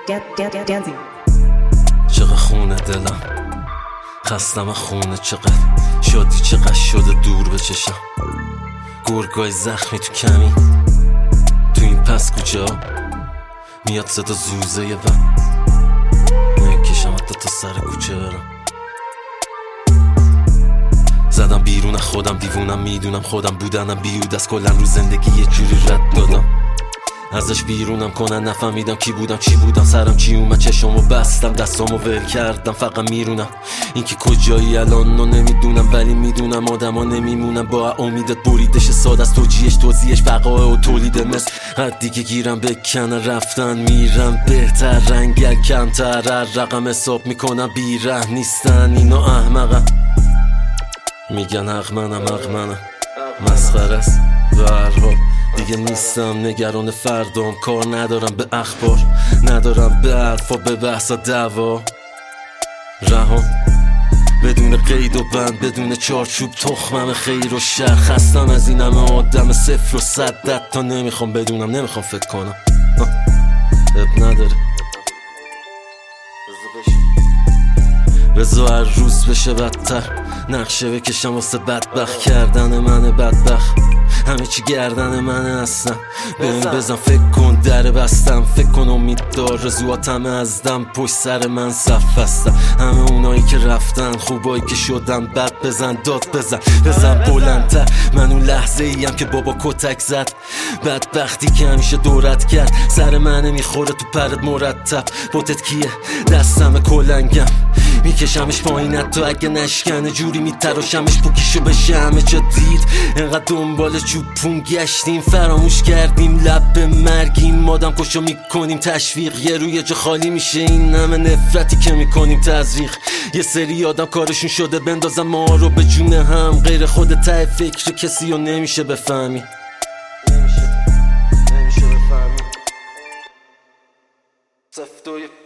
Dancing. چقدر خونه دلم خستم خونه، چقدر شادی چقدر شده دور بچشم، گرگای زخمی تو کمی تو این پس کوچه ها میاد صدا زوزه یه بند نکشم حتی تا سر کوچه برم. زدم بیرون خودم دیوونم، میدونم خودم بودنم بیود از کلن رو زندگی یه جوری رد دادم، ازش بیرونم کنن نفهمیدم کی بودم چی بودم، سرم چی اومد چشمو بستم دستامو ول کردم، فقط میرونم اینکه کجایی الان رو نمیدونم، ولی میدونم آدما نمیمونم با امیدت بریدش ساده از توجیهش توضیحش بقا و تولید مثل حدی که گیرم بکنه رفتن میرم بهتر رنگر کمتر رقم حساب میکنم بیره نیستن اینا احمقم، میگن حق منم مسخره است به هر حال دیگه نیستم نگران فردام، کار ندارم به اخبار ندارم به حرفا به بحثا دعوا، رهام بدون قید و بند بدون چارچوب تخمم خیر و شر، خستم از این همه آدم 0 و 100 تا نمیخوام بدونم نمیخوام فکر کنم اب نداره بذار هر روز بشه بدتر نقشه بکشم واسه بدبخت کردن من بدبخت، همه چی گردن منه اصلا ببین بزن فکر کن در بستم فکر کن امید دار رزوات همه از دم پشت سر من صف بستم، همه اونایی که رفتن خوبایی که شدن بد بزن داد بزن بلندتر، من اون لحظه ایم که بابا کتک زد بدبختی که همیشه دورت کرد سر منه میخوره تو پرت مرتب، بوتت کیه دستم کلنگم میکشمش پایینت تو اگه نشکنه جوری میتراشمش پوکیشو بشه همه جا دید، انقدر دنبال چوبون گشتیم فراموش کردیم لب به مرگیم، مادم کشو میکنیم تشویق یه روی جا خالی میشه این همه نفرتی که میکنیم تزریق، یه سری آدم کارشون شده بندازم ما رو به جون هم غیر خود ته فکر کسی رو نمیشه بفهمی نمیشه بفهمی